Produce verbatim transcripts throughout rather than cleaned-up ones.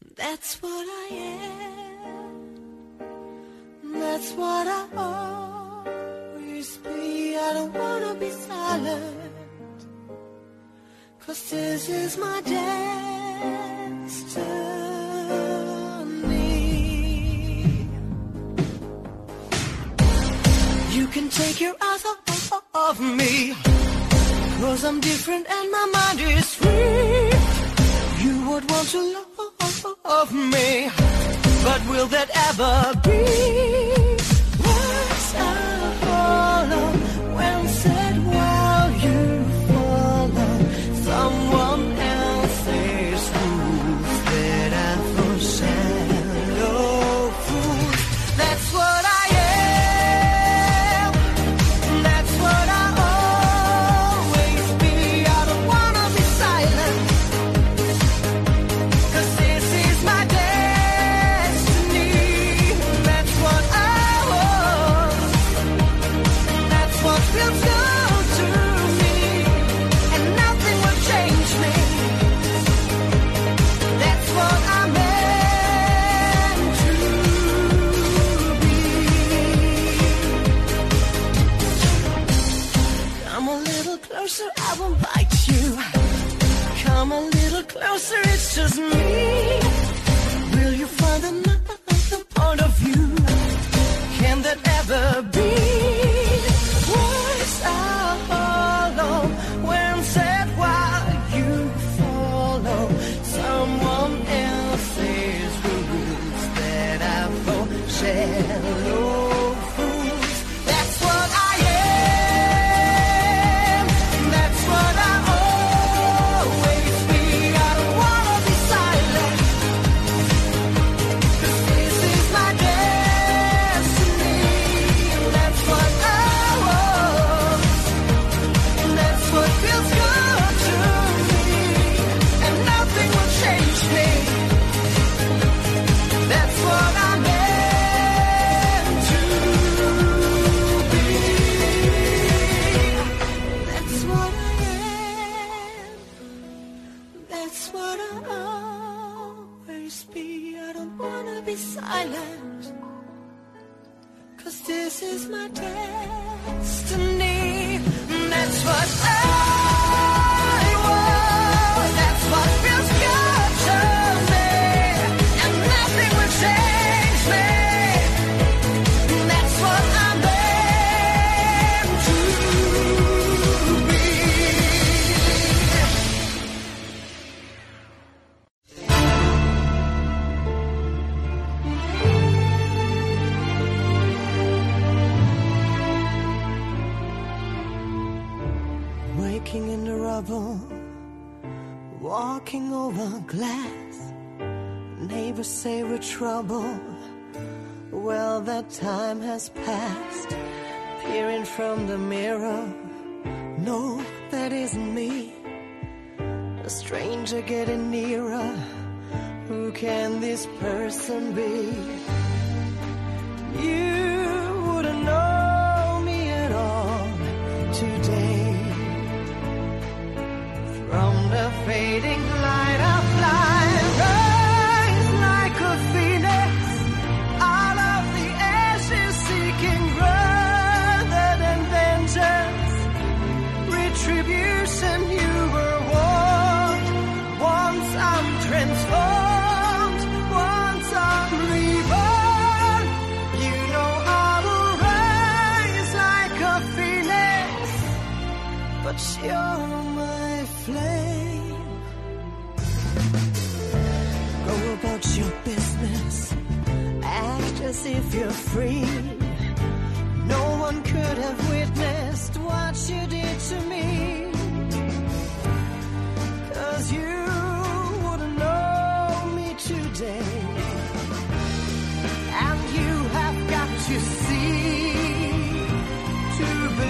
That's what I am. That's what I always be. I don't wanna be silent, 'cause this is my destiny. You can take your eyes off of me, 'cause I'm different and my mind is free. You would want to love of me, but will that ever be? Words are hollow when said while you follow someone else's rules that are for shallow fools. That's what I am. That's what I always be. I don't wanna be silent, 'cause this is my destiny. That's what I want. That's what feels good to me, and nothing will change me. That's what I'm meant to be. Come a little closer, I won't bite you. Come a little closer, it's just me. Will you find another point of view? Can that ever be? Words are hollow when said while you follow someone else's rules that are for shallow fools. That's what I am. That's what I always be. I don't wanna be silent, 'cause this is my destiny. That's what I want. That's what feels good to me, and nothing will change me. That's what I'm meant to be. That's what I am. That's what I always be. I don't wanna be silent, 'cause this is my destiny. That's what I want. That's what feels good to me, and nothing will change me. That's what I'm meant to be. Waking in the rubble, walking over glass. Neighbors say we're trouble. Well, that time has passed. Peering from the mirror, no, that isn't me. A stranger getting nearer. Who can this person be? You wouldn't know me at all today. From the fading light of life, rise like a phoenix out of the ashes, seeking rather than vengeance, retribution. You were warned. Once I'm transformed, once I'm reborn, you know I will rise like a phoenix, but you're my flame. Go about your business, act as if you're free. No one could have witnessed what you did to me, 'cause you wouldn't know me today. And you have got to see to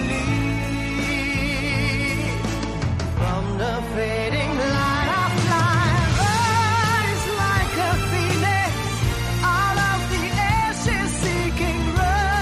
believe. From the fading light of life, rise like a phoenix out of the ashes, seeking rest.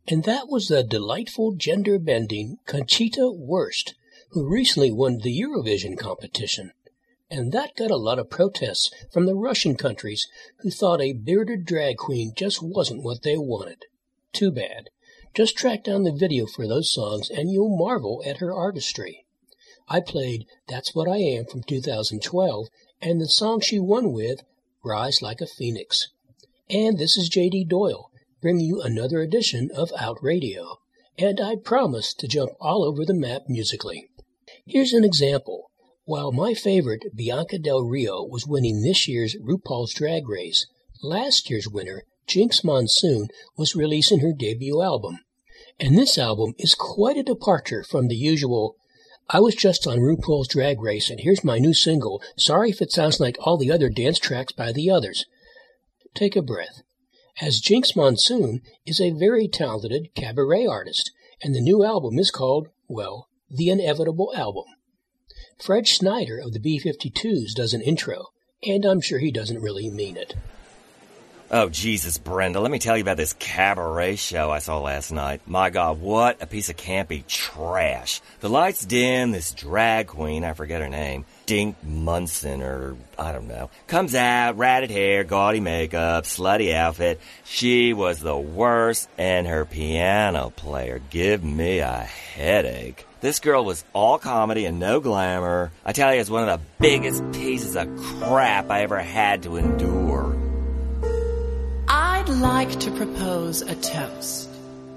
And that was the delightful gender-bending Conchita Wurst, who recently won the Eurovision competition. And that got a lot of protests from the Russian countries who thought a bearded drag queen just wasn't what they wanted. Too bad. Just track down the video for those songs and you'll marvel at her artistry. I played That's What I Am from two thousand twelve and the song she won with, Rise Like a Phoenix. And this is J D Doyle, bringing you another edition of Out Radio. And I promise to jump all over the map musically. Here's an example. While my favorite, Bianca Del Rio, was winning this year's RuPaul's Drag Race, last year's winner, Jinx Monsoon, was releasing her debut album. And this album is quite a departure from the usual, I was just on RuPaul's Drag Race and here's my new single, sorry if it sounds like all the other dance tracks by the others. Take a breath, as Jinx Monsoon is a very talented cabaret artist, and the new album is called, well, The Inevitable Album. Fred Schneider of the B fifty-twos does an intro, and I'm sure he doesn't really mean it. Oh, Jesus, Brenda, let me tell you about this cabaret show I saw last night. My God, what a piece of campy trash. The lights dim, this drag queen, I forget her name, Dink Munson, or I don't know, comes out, ratted hair, gaudy makeup, slutty outfit. She was the worst, and her piano player give me a headache. This girl was all comedy and no glamour. I tell you, it's one of the biggest pieces of crap I ever had to endure. I'd like to propose a toast.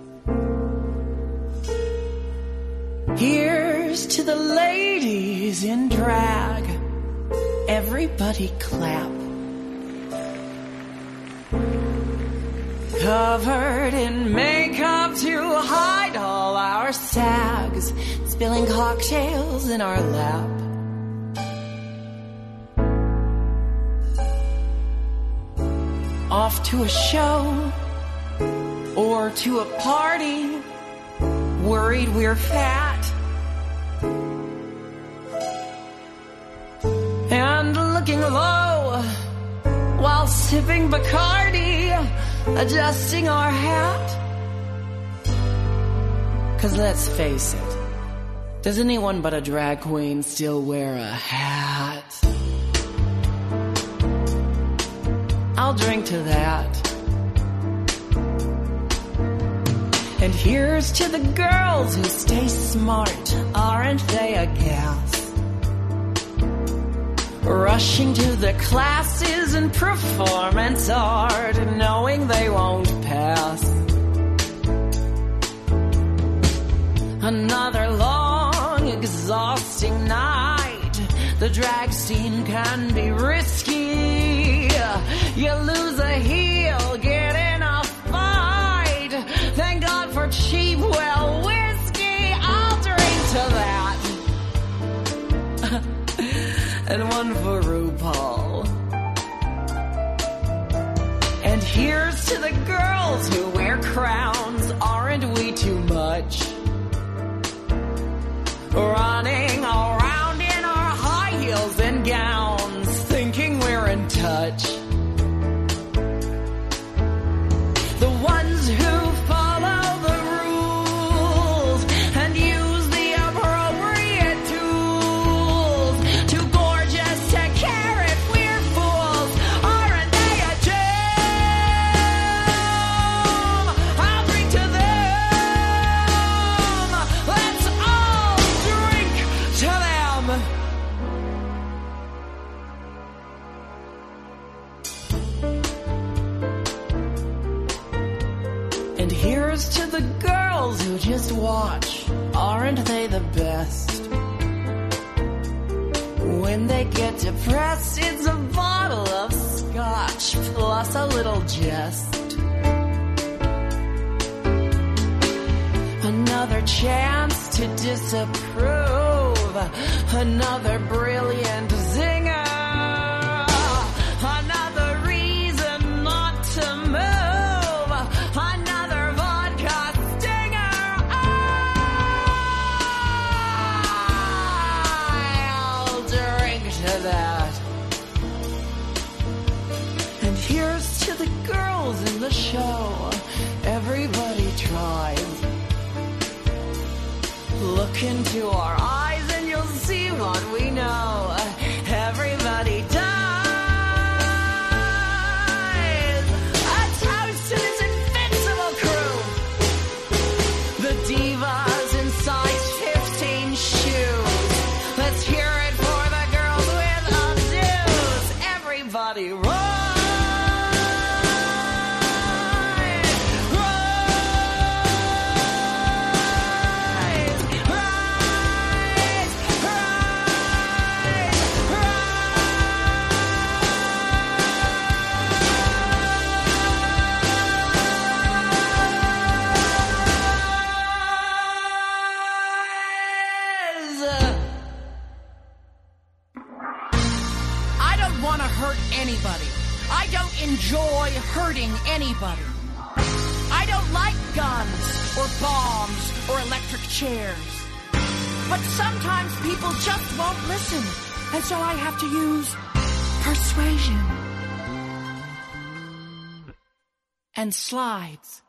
Here's to the ladies in drag. Everybody clap. Covered in makeup to hide all our sags, spilling cocktails in our lap. Off to a show or to a party, worried we're fat, and looking low while sipping Bacardi, adjusting our hat. 'Cause let's face it, does anyone but a drag queen still wear a hat? I'll drink to that. And here's to the girls who stay smart, aren't they a gas? Rushing to the classes in performance art, knowing they won't pass. Another long, exhausting night. The drag scene can be risky. You lose a heel, get in a fight. Thank God for cheap, well, whiskey. I'll drink to that. And one for RuPaul. And here's to the girls who wear crowns. Aren't we too much? Running around in our high heels and gowns, thinking we're in touch. The ones who follow the rules and use the appropriate tools. Too gorgeous to care if we're fools. Aren't they a gem? I'll drink to them. Let's all drink to them. And here's to the girls who just watch. Aren't they the best? When they get depressed, it's a bottle of scotch plus a little jest. Another chance to disapprove. Another brilliant zinger. Another reason not to move. Another vodka stinger. I'll drink to that. And here's to the girls in the show. Everybody try. Look into our eyes and you'll see what we know. Everybody dies. A toast to this invincible crew. The divas in size fifteen shoes. Let's hear it for the girls with undos. Everybody roll. Anybody. I don't enjoy hurting anybody. I don't like guns or bombs or electric chairs. But sometimes people just won't listen, and so I have to use persuasion and slides.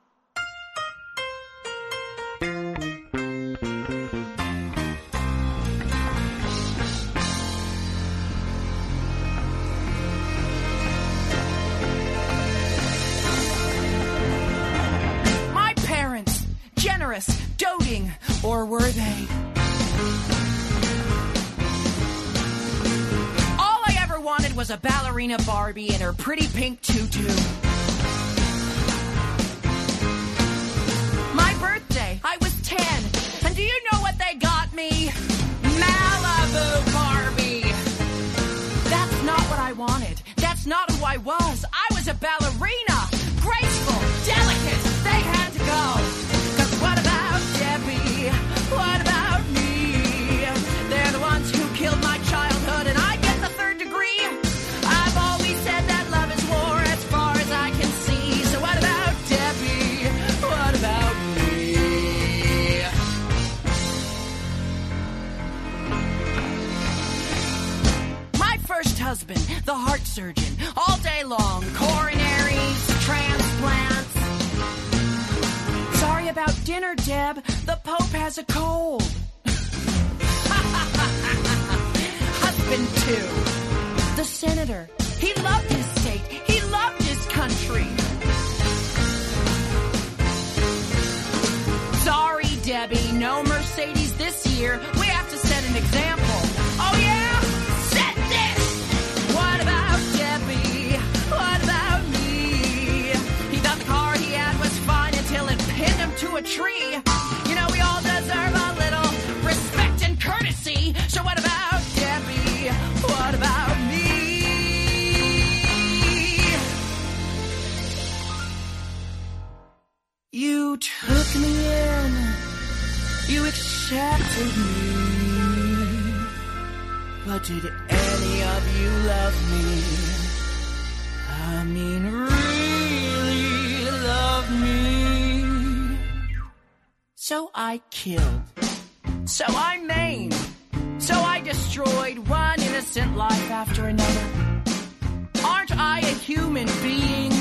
Generous, doting, or were they? All I ever wanted was a ballerina Barbie in her pretty pink tutu. My birthday, I was ten, and do you know what they got me? Malibu Barbie. That's not what I wanted. That's not who I was. I was a ballerina. Graceful, delicate, they had to go. What about Debbie? What about me? They're the ones who killed my childhood, and I get the third degree. I've always said that love is war as far as I can see. So what about Debbie? What about me? My first husband, the heart surgeon, all day long, coronaries, transplants. Sorry about dinner, Deb. The Pope has a cold. Husband two. The senator. He loved his state. He loved his country. Sorry, Debbie. No Mercedes this year. We have to set an example. Oh, yeah? Set this! What about Debbie? What about me? He thought the car he had was fine until it pinned him to a tree. You know, we all deserve a little respect and courtesy. So what about Debbie? What about me? You took me in. You accepted me. But did any of you love me? I mean, really love me? So I killed. So I maimed. So I destroyed one innocent life after another. Aren't I a human being?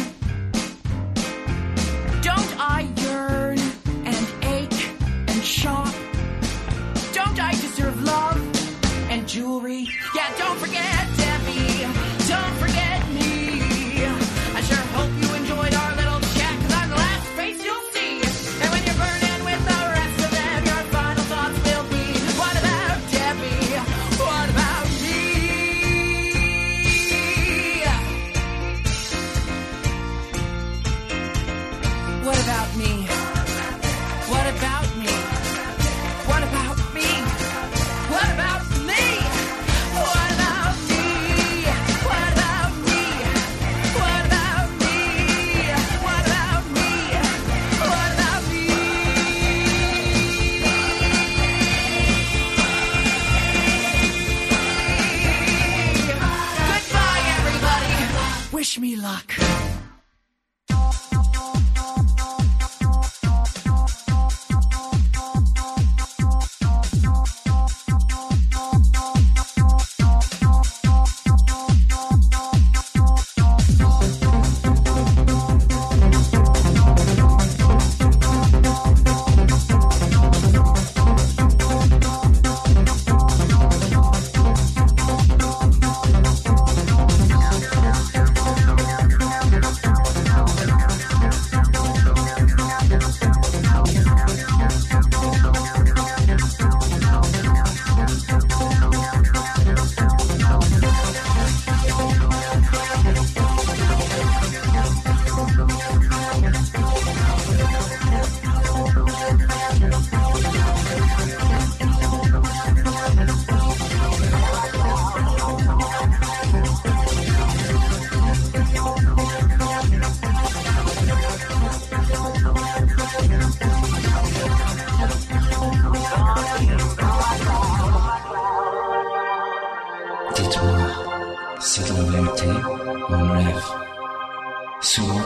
Don't I yearn and ache and shop? Don't I deserve love and jewelry? Yeah, don't forget Debbie. Don't forget me. I sure hope you enjoyed our little chat, 'cause I'm the last face you'll see. And when you're burning with the rest of them, your final thoughts will be, what about Debbie? What about me?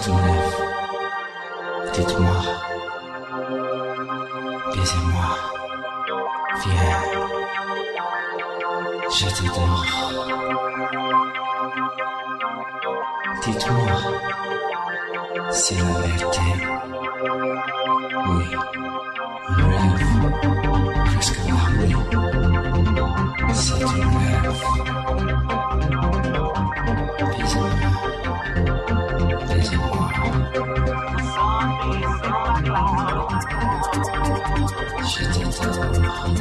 ton lèvre. Dites-moi, baisez-moi, viens, je t'adore. Dites-moi, c'est la vérité. Oui, mon rêve, presque là, oui, c'est ton rêve. Baisez-moi, baisez-moi. Je t'adore.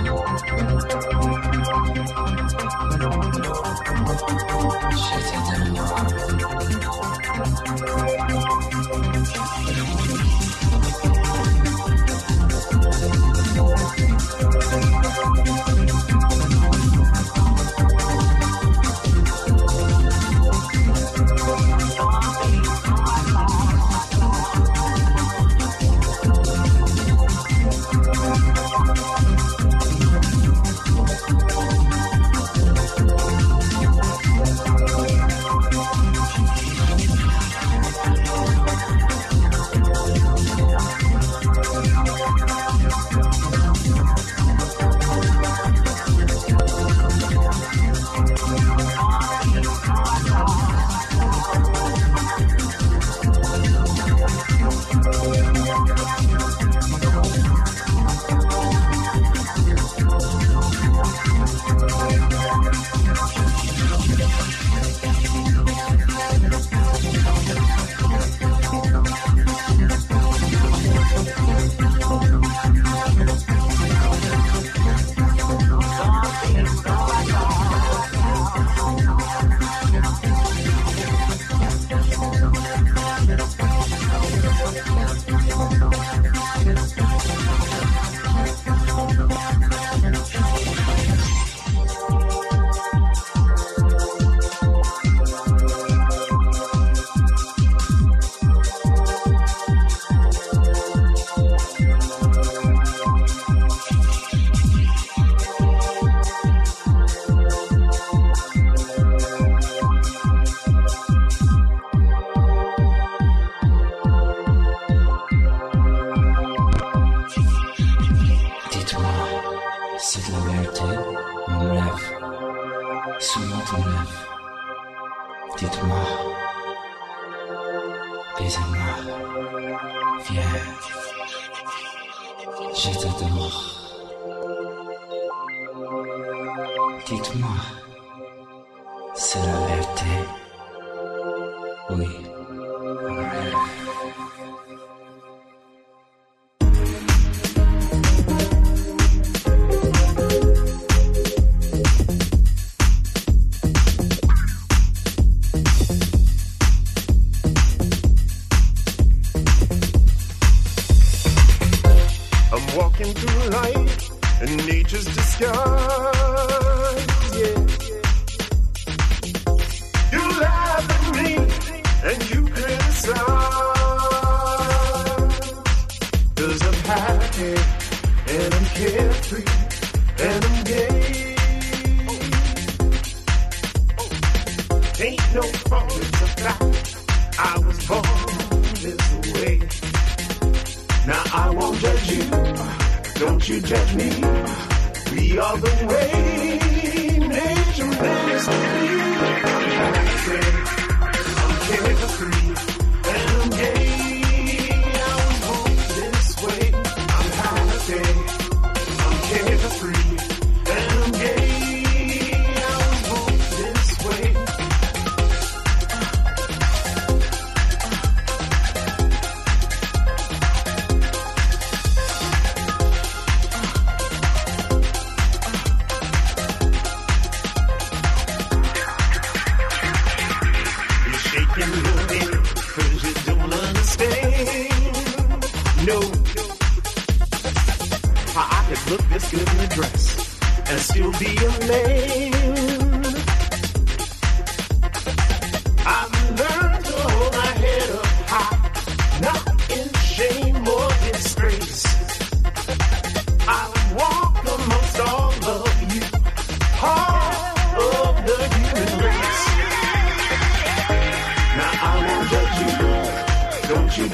Je t'adore.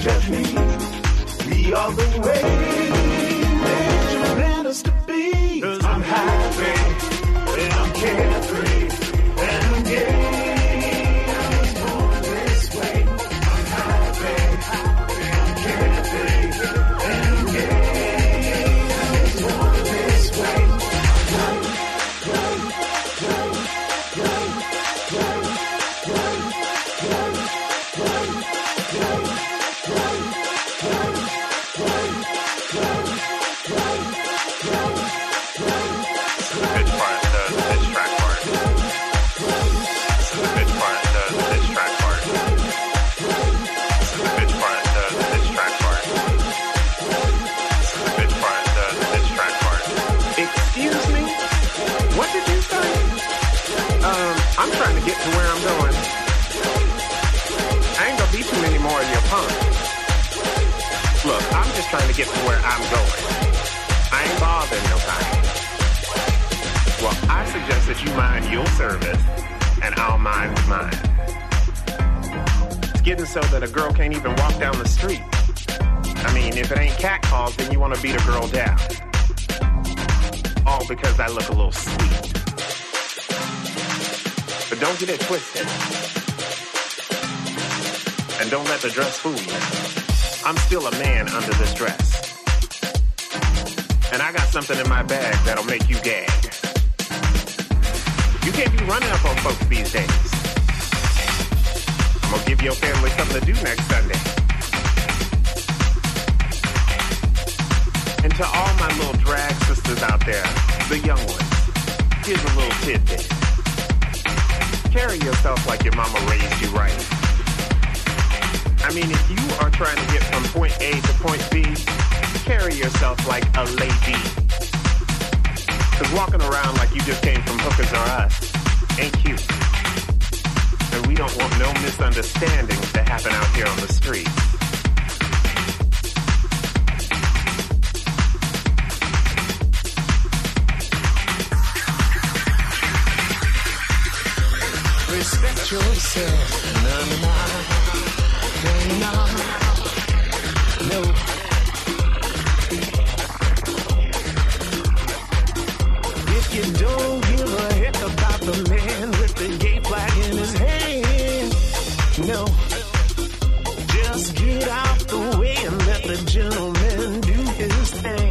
judge me. We are the way that you meant us to be. 'Cause I'm happy, and I'm carefree, and I'm gay. I was born this way. I'm happy, and I'm carefree, and I'm gay. I was born this way. I'm trying to get to where I'm going. I ain't gonna be too many more of your punks. Look, I'm just trying to get to where I'm going. I ain't bothering nobody. Well, I suggest that you mind your service, and I'll mind mine. It's getting so that a girl can't even walk down the street. I mean, if it ain't catcalls, then you want to beat a girl down. All because I look a little sweet. But don't get it twisted. And don't let the dress fool you. I'm still a man under this dress. And I got something in my bag that'll make you gag. You can't be running up on folks these days. I'm gonna give your family something to do next Sunday. And to all my little drag sisters out there, the young ones, here's a little tidbit. Carry yourself like your mama raised you right. I mean, if you are trying to get from point A to point B, carry yourself like a lady. Because walking around like you just came from Hookers R Us ain't cute. And we don't want no misunderstandings to happen out here on the street. Respect yourself, no, no, no, no. If you don't give a heck about the man with the gay flag in his hand, no, just get out the way and let the gentleman do his thing.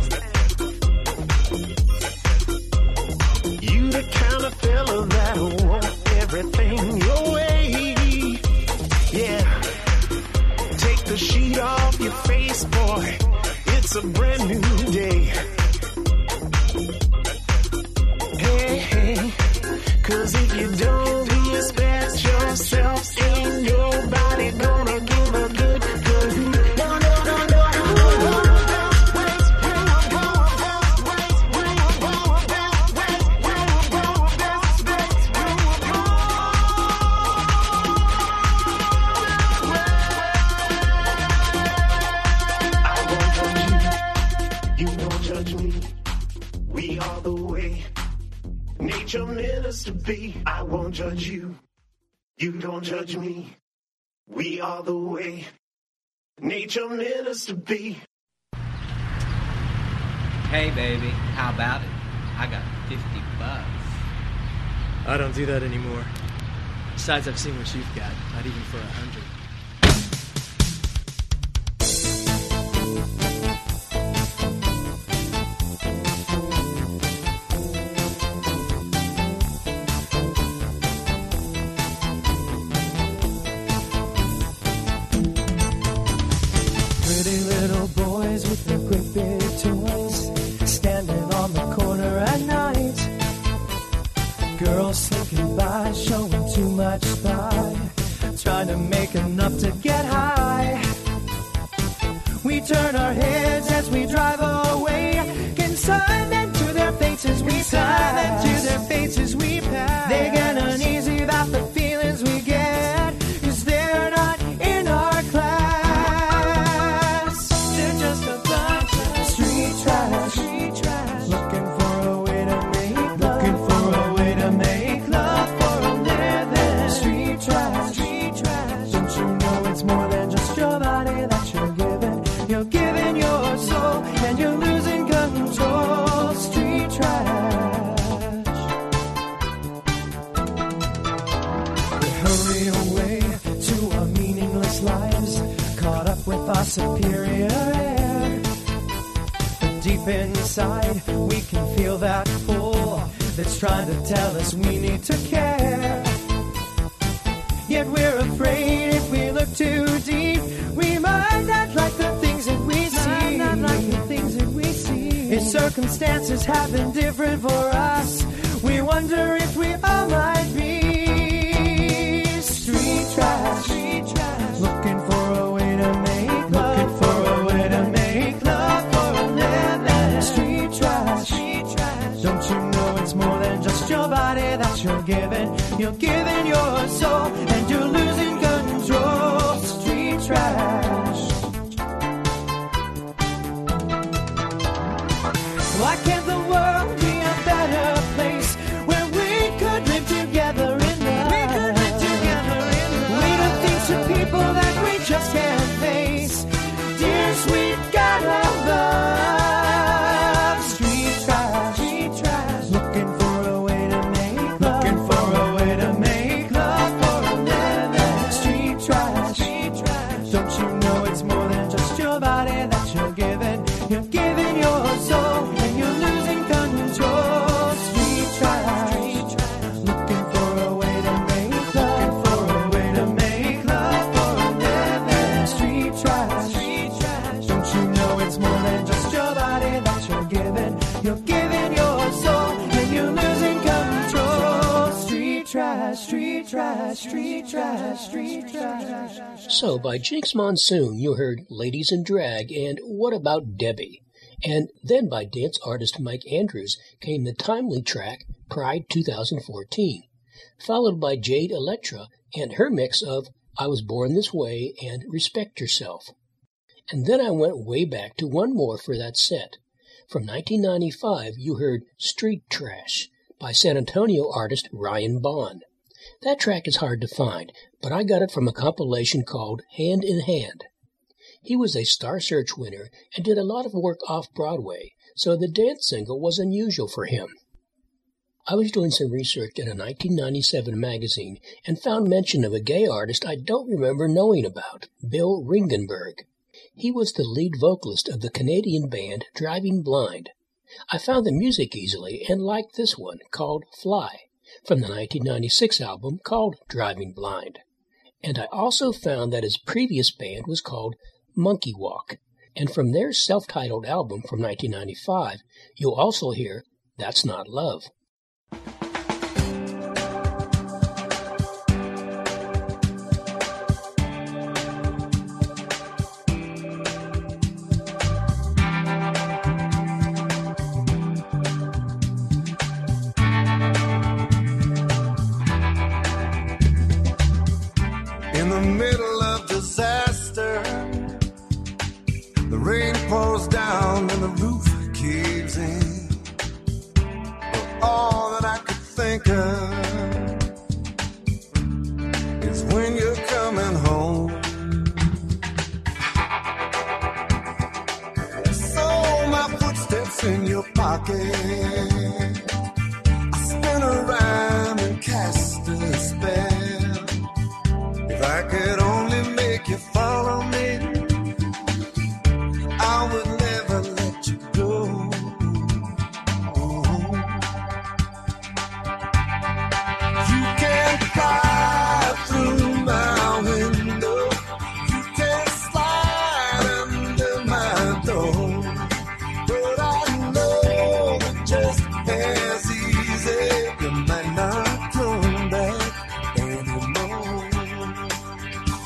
You the kind of fella that'll want everything your way. Yeah. Take the sheet off your face, boy. It's a brand new day. Hey, hey. 'Cause if you don't respect yourself, ain't nobody gonna give a good, good. No, no, no, no, no, no. Nature meant us to be. I won't judge you. You don't judge me. We are the way. Nature meant us to be. Hey, baby, how about it? I got fifty bucks. I don't do that anymore. Besides, I've seen what you've got. Not even for a hundred. Pretty little boys with their great big toys, standing on the corner at night. Girls slinking by, showing too much thigh, trying to make enough to get high. We turn our heads as we drive away, consign them to their faces we pass. them to their faces we pass. They get uneasy about the feelings we get, 'cause they're not in our class. They're just a bunch of street trash, street trash, looking for a way to make love, looking for a way to make love for a living. Street trash, street trash, don't you know it's more than just your body that you're deep inside, we can feel that pull that's trying to tell us we need to care. Yet we're afraid if we look too deep, we might not like the things that we see. Not like the things that we see. If circumstances have been different for us, we wonder if we all might be street trash. Street trash. Looking for a way to make love. Looking for a way to make love for a living. Street trash. Street trash. Don't you know it's more than just your body that you're giving? You're giving your soul and you're losing control. Street trash. Why can't the world be a better place where we could live together in love? We could live together in love. We do things to people that we just can't face. Dear sweet God of love. Street trash. Street trash. Looking for a way to make love. Looking for a way to make love for a living. Street trash. Street trash. Don't you know it's more than just your body that you're giving? You're giving your soul and you're losing control. Street trash. Looking for a way to make love. Looking for a way to make love for a living. Street trash. Don't you know it's more than just your body that you're giving? You're giving your soul and you're losing control. Street trash, street trash, street trash, street trash. So, by Jinx Monsoon, you heard Ladies in Drag and What About Debbie? And then by dance artist Mike Andrews came the timely track Pride two thousand fourteen, followed by Jade Electra and her mix of I Was Born This Way and Respect Yourself. And then I went way back to one more for that set. From nineteen ninety-five, you heard Street Trash by San Antonio artist Ryan Bond. That track is hard to find, but I got it from a compilation called Hand in Hand. He was a Star Search winner and did a lot of work off-Broadway, so the dance single was unusual for him. I was doing some research in a nineteen ninety-seven magazine and found mention of a gay artist I don't remember knowing about, Bill Ringenberg. He was the lead vocalist of the Canadian band Driving Blind. I found the music easily and liked this one, called Fly, from the nineteen ninety-six album called Driving Blind. And I also found that his previous band was called Monkey Walk, and from their self-titled album from nineteen ninety-five, you'll also hear That's Not Love. In the middle of disaster, the rain pours down and the roof caves in. But all that I could think of is when you're coming home. So my footsteps in your pocket, I spin around and cast a spell. If I could only make you follow me, I would never let you go. You can fly through my window, you can slide under my door, but I know that just as easy you might not come back anymore.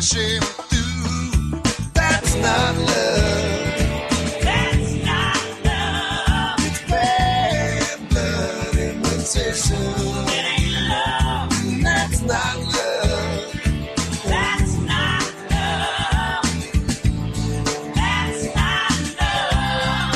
crashing through. That's not love. That's not love. It's bad blood imitation. It ain't love. That's not love. That's not love. That's not love.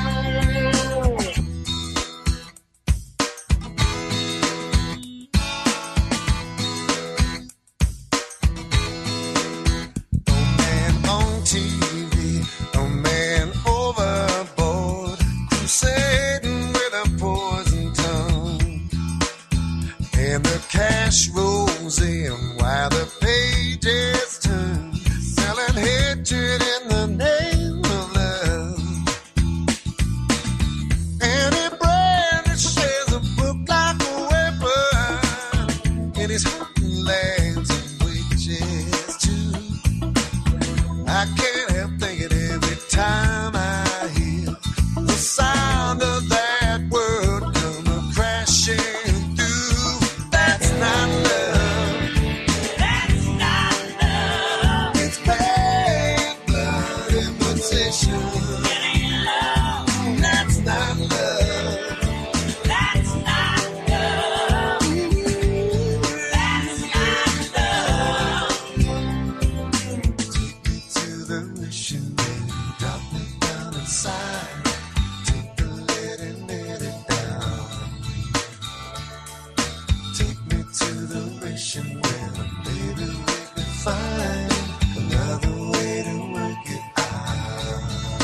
T V, a man overboard, crusading with a poison tongue. And the cash rolls in while the pages turn, selling hatred in the name of love. And he brandishes a book like a weapon, and he's hunting lands and witches too. I can't help thinking every time I hear the sound of that word come crashing through. That's not love. That's not love. It's bad blood imitation. It ain't love. That's not love. That's not love. That's not love. To the mission, drop me down inside. Take the lead and let it down. Take me to the mission where maybe we can find another way to work it out.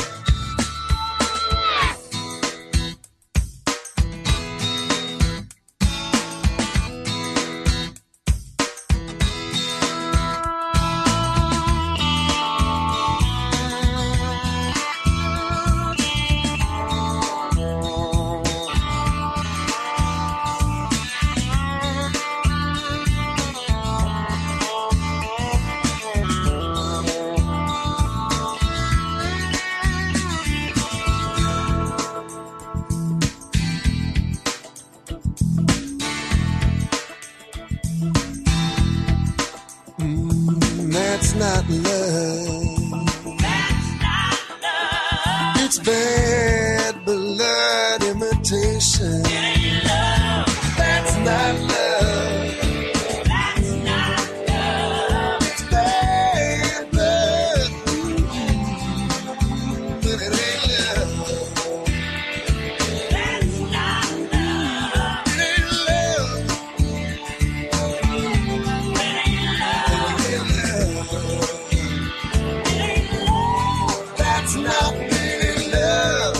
Mm, that's not love. That's not love. It's bad blood imitation. It ain't love. That's not love. That's not love. It's bad blood. Mm, but it ain't love. That's not love. It ain't love. That's not really love.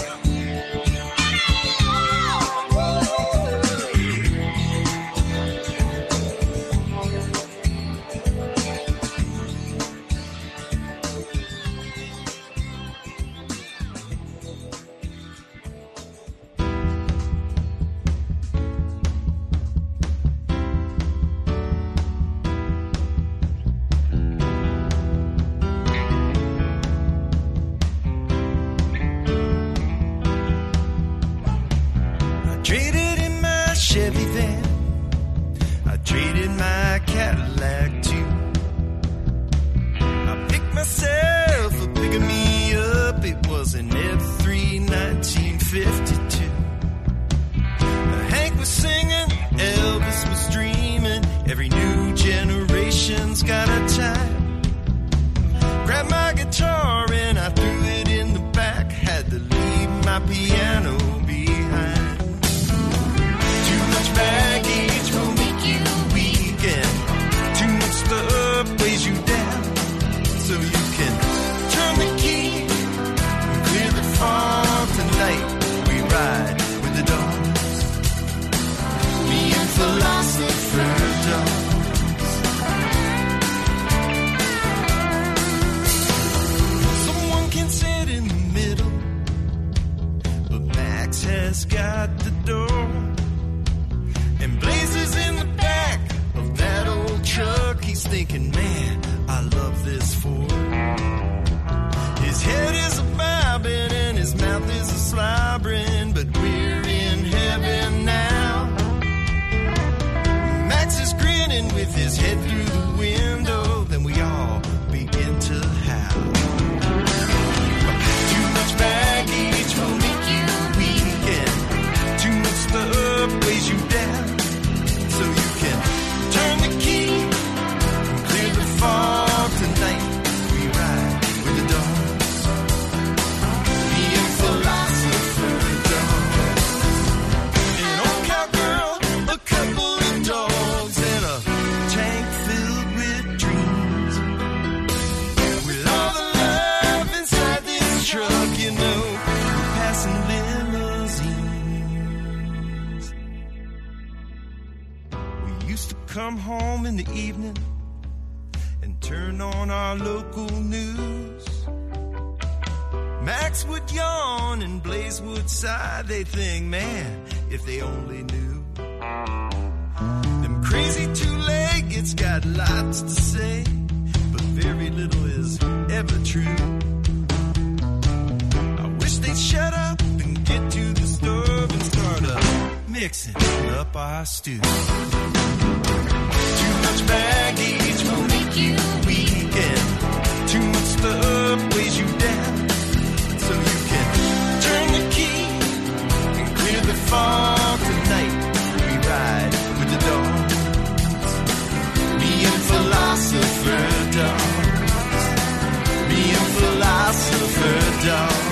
I traded in my Chevy van. I traded my Cadillac too. I picked myself up, picking me up. It was an F three nineteen fifty-two. Hank was singing, Elvis was dreaming. Every new generation's got a type. Grabbed my guitar and I threw it in the back. Had to leave my piano behind. Too much baggage will make you weak, and too much stuff weighs you down. So you can turn the key and clear the fog tonight. We ride with the dogs. Me and philosopher dogs. Someone can sit in the middle, but Max has got the door. And Blazer's in the back of that old truck. He's thinking, man, I love this Ford. His head is a bobbing and his mouth is a slobbering, but we're in heaven now. Max is grinning with his head through the window. Then we all come home in the evening and turn on our local news, Max would yawn and Blaze would sigh. They think, man, if they only knew. Them crazy two-leggeds got lots to say, but very little is ever true. I wish they'd shut up and get to the stove and start up mixing up our stew. Too much baggage will make you weak, and too much stuff weighs you down. So you can turn the key and clear the fog tonight. We ride with the dogs, me and philosopher dogs, me and philosopher dogs.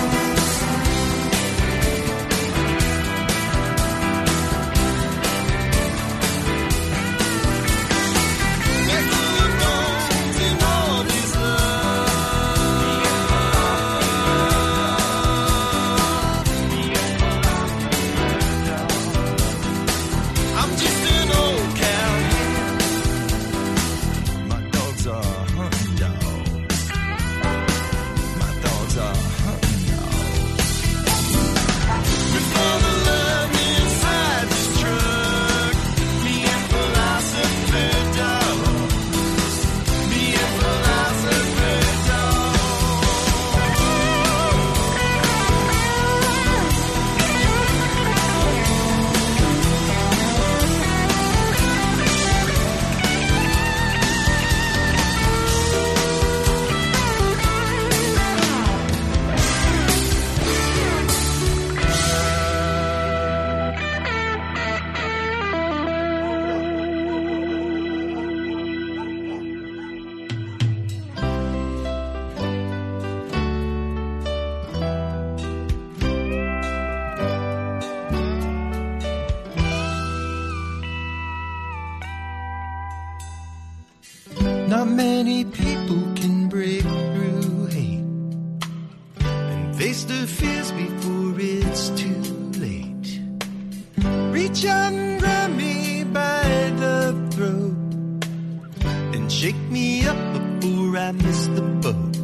Not many people can break through hate and face their fears before it's too late. Reach out and grab me by the throat and shake me up before I miss the boat.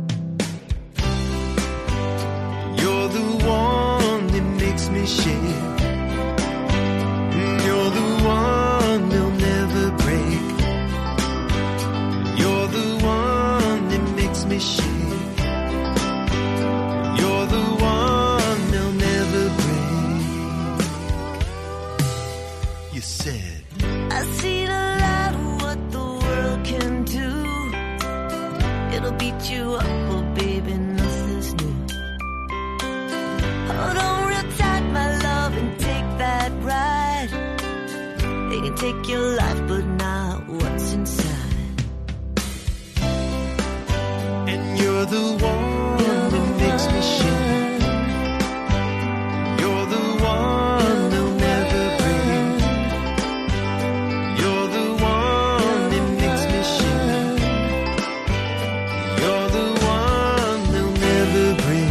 You're the one that makes me shake. You're the one they'll never break. You're the one that makes me shake. You're the one they'll never break. You said, I see the light of what the world can do. It'll beat you up, oh baby, nothing's new. Hold on real tight, my love, and take that ride. They can take your life, but not what's inside. and you're the one that makes me shake. You're the one they'll never break. You're the one that makes me shake. You're the one they'll never break.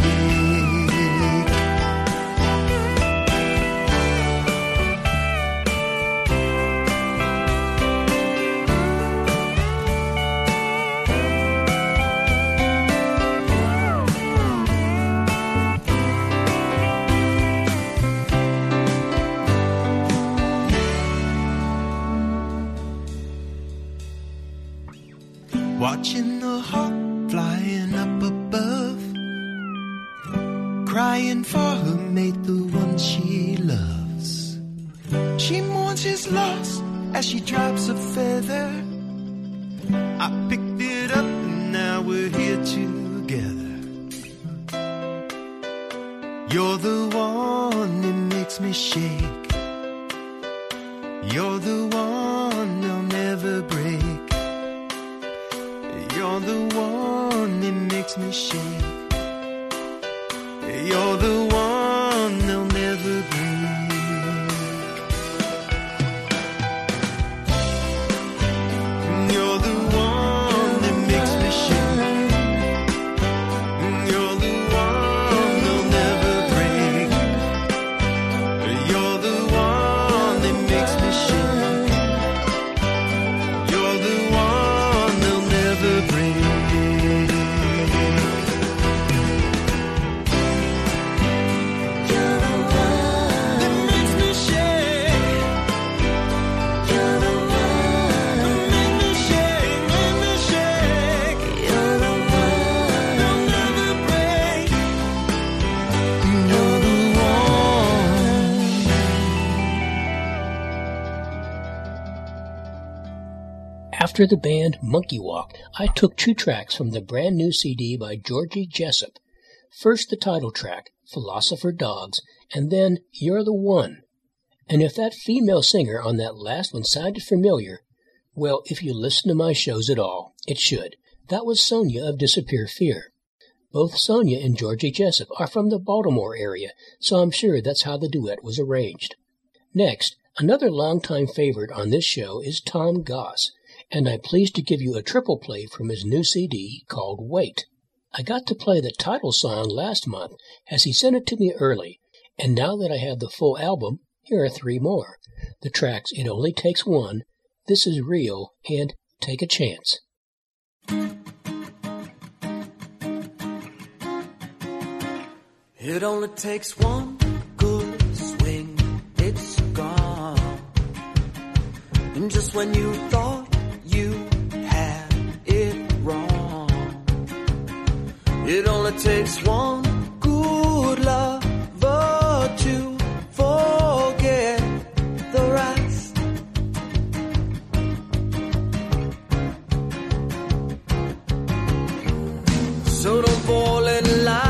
Watching the hawk flying up above, crying for her mate, the one she loves. She mourns his loss as she drops a feather. I picked it up and now we're here together. You're the one that makes me shake. You're the one they'll never break. You're the one that makes me shake. You're the one they'll never break. You're the one that makes me shake. You're the one they'll never break. You're the one that makes me shake. After the band Monkey Walk, I took two tracks from the brand new C D by Georgie Jessup. First the title track, Philosopher Dogs, and then You're the One. And if that female singer on that last one sounded familiar, well, if you listen to my shows at all, it should. That was Sonia of Disappear Fear. Both Sonia and Georgie Jessup are from the Baltimore area, so I'm sure that's how the duet was arranged. Next, another longtime favorite on this show is Tom Goss, and I'm pleased to give you a triple play from his new C D called Wait. I got to play the title song last month as he sent it to me early, and now that I have the full album, here are three more. The tracks It Only Takes One, This Is Real, and Take a Chance. It only takes one good swing, it's gone. And just when you thought you had it wrong, it only takes one good lover to forget the rest. So don't fall in line.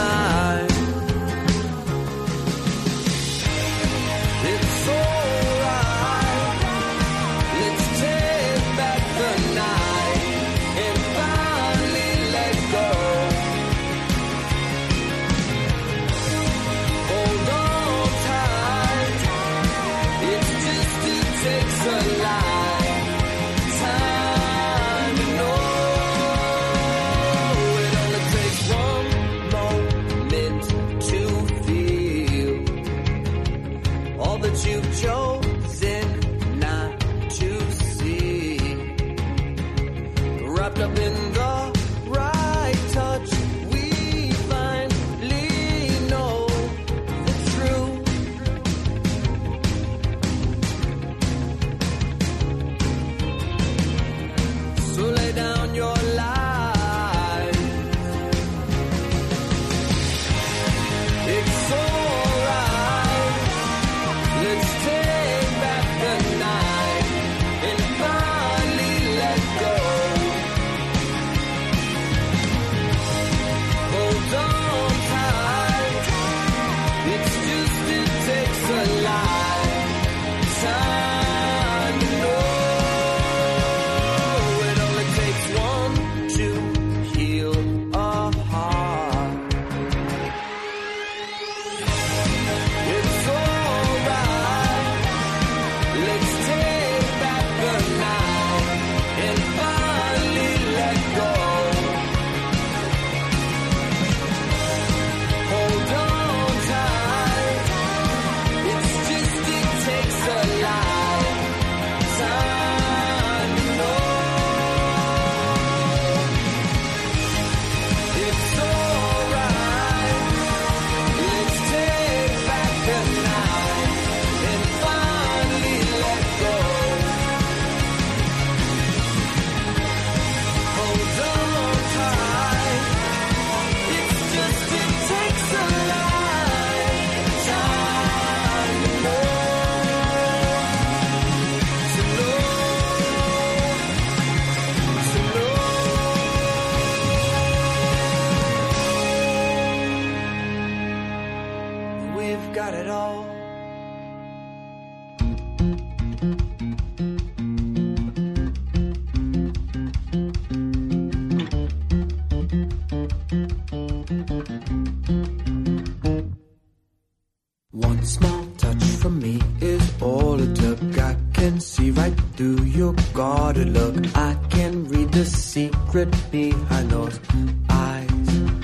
Look, I can read the secret behind those eyes.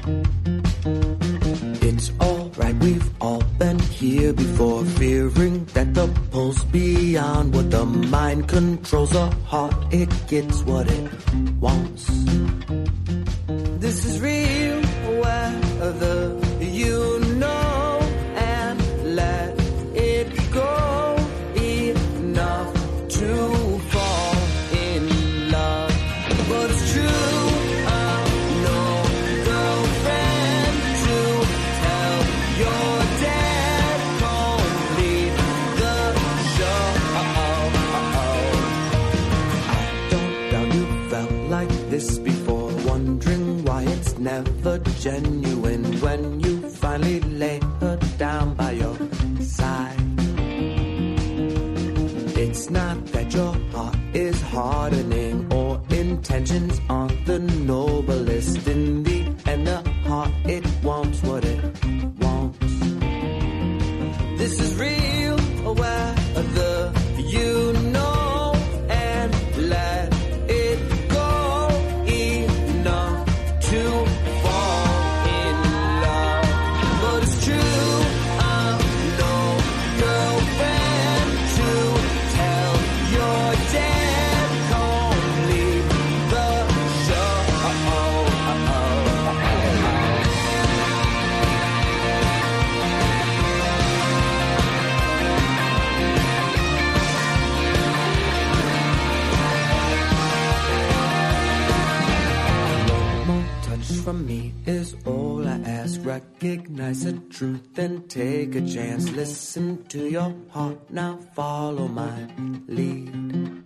It's alright, we've all been here before, fearing that the pulse beyond what the mind controls the heart, it gets what it wants. This is real weather, you know, and let it go enough to don't this before, wondering why it's never genuine when you finally lay her down by your side. It's not that your heart is hardening or intentions aren't the noblest. In the end, the heart, it wants what it wants. This is real, aware of the you know, and let it go enough to fall in love. But it's true, I'm no girlfriend to tell your dad, come leave the show. From me is all I ask. Recognize the truth and take a chance. Listen to your heart, now follow my lead.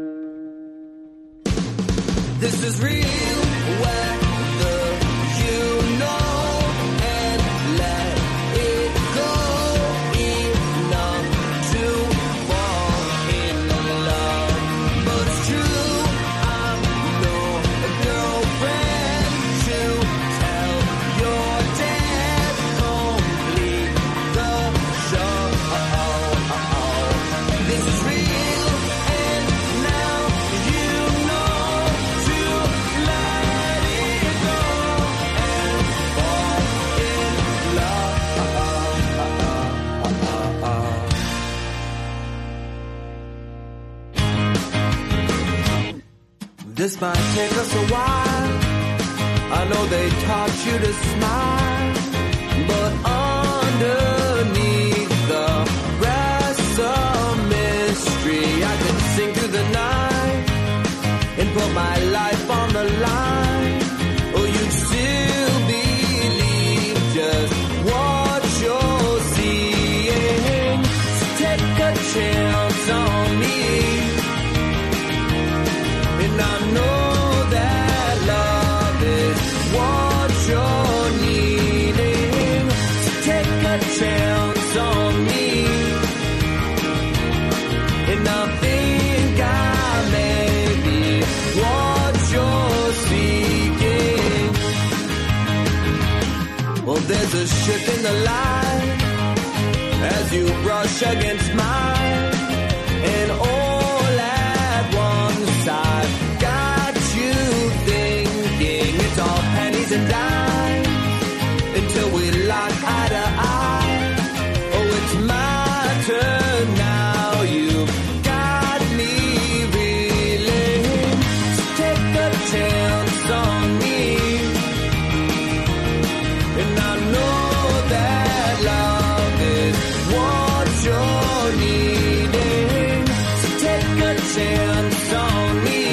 This is real, where the you know, and let it go enough to fall in love. But it's true, I'm no girlfriend to tell your dad, complete the show. This is real, and now you know to let it go and fall in love. This might take us a while. I know they taught you to smile, but underneath the rest of mystery, I could sing through the night and put my life on the line. Or you'd still believe just what you're seeing. So take a chance on me, and I know that love is what you're needing. So take a chance on me, and I think I may be what you're seeking. Well, there's a shift in the light as you brush against mine, and all at once I've got you thinking it's all pennies and dimes until we lock eye to eye. Oh, it's my turn now, you've got me reeling. So take a chance on me, and I know that love is what you're needing. So take a chance on me,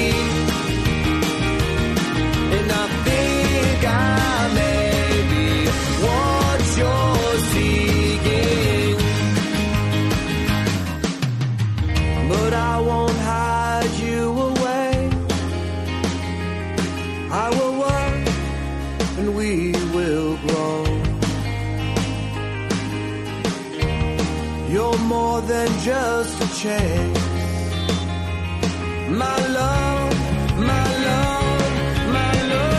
and I think I may be what you're seeking. But I won't hide you away. I will work and we will grow. You're more than just a chase. My love, my love, my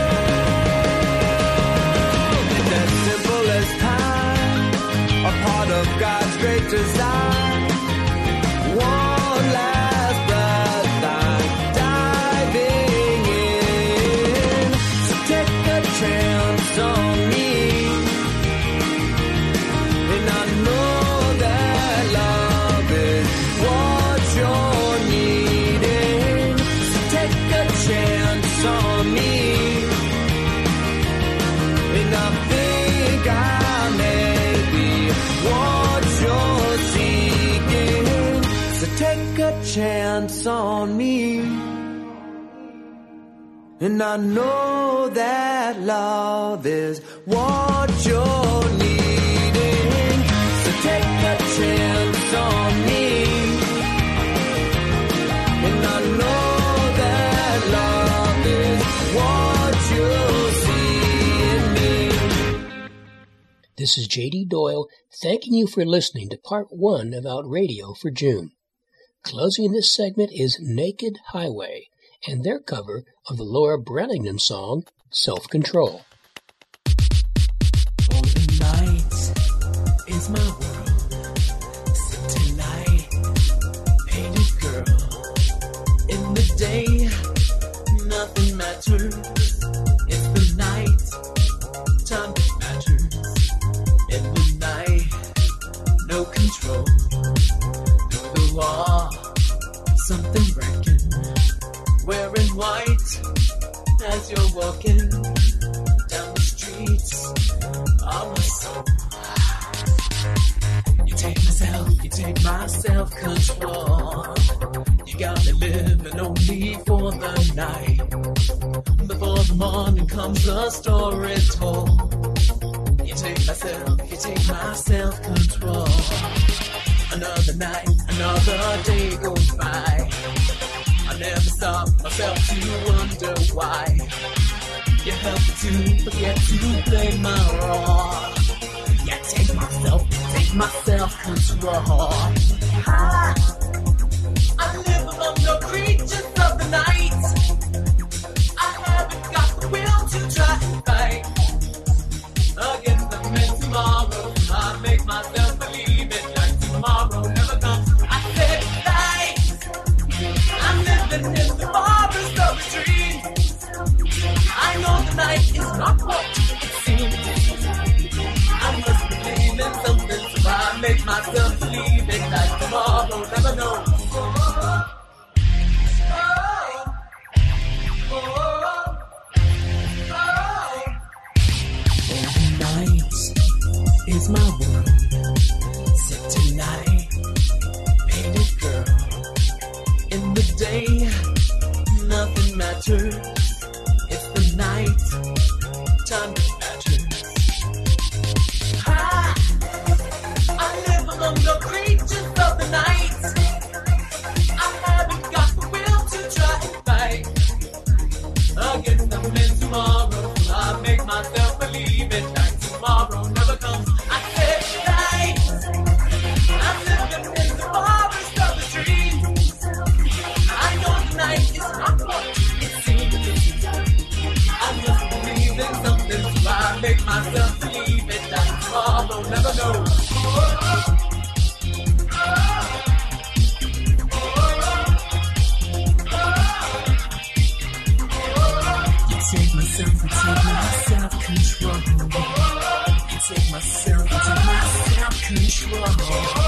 love. It's as simple as time, a part of God's great design. One last breath, I'm diving in. So take a chance on me, and I know that love is what you're needing. So take a chance on me, and I think I may be what you're seeking. So take a chance on me, and I know that love is what you're needing. So take a chance on me, and I know that love is This is J D Doyle thanking you for listening to part one of Out Radio for June. Closing this segment is Naked Highway and their cover of the Laura Brannington song, Self-Control. Oh, the night is my world. So tonight, painted girl. In the day, nothing matters. It's the night, time that matters. In the night, no control. Through the wall, something breaking. Wearing white as you're walking down the streets of my soul. You take myself, you take my self-control. You got me living only for the night. Before the morning comes the story told. You take myself, you take my self-control. Another night, another day goes by. I never stop myself to wonder why. You help me to forget to play my role. Yeah, take myself, take my self-control. I, I live among the creatures of the night. I haven't got the will to try and fight against the men tomorrow. I make myself believe it like tomorrow never comes. I said night. I'm living in the forest of a dream. I know the night is not what it seems. I must believe in something, so I make myself believe it like tomorrow never knows. Oh, oh, oh, oh, oh. The night is my world. Sit tonight, painted girl. In the day, nothing matters. It's the night, time that matters. I, I live among the creatures of the night. I haven't got the will to try and fight against the men tomorrow. I make myself believe it like tomorrow never comes. I said night. I'm living in the forest of a dream. I know the night is not what it seems. I must believe in something, so I make myself believe it like tomorrow never knows. Oh, oh, oh, you take myself, you take my self-control. You take myself, you take my self-control.